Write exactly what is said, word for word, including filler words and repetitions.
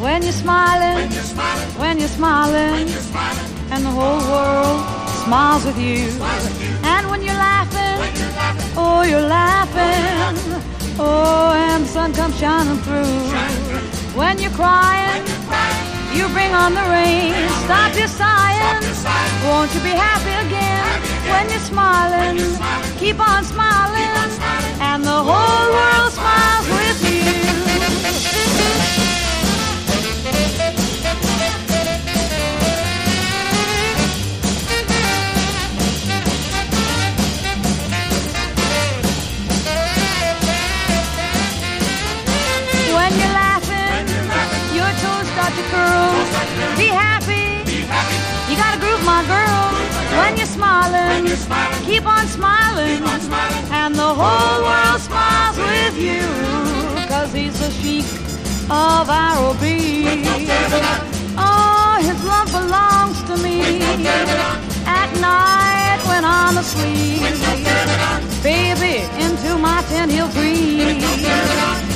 When you're smiling, when you're smiling, and the whole world smiles with you. And when you're laughing, oh, you're laughing, oh, and the sun comes shining through. When you're crying, you bring on the rain. Stop your sighing, won't you be happy again? When you're smiling, keep on smiling, and the whole world smiles with you. When you're laughing, your toes start to curl. Be happy, you gotta groove, my girl. When you're smiling, keep on smiling, and the whole world smiles with you. Cause he's the chic of R O B. Oh, his love belongs to me. At night when I'm asleep, baby, into my tent he'll creep.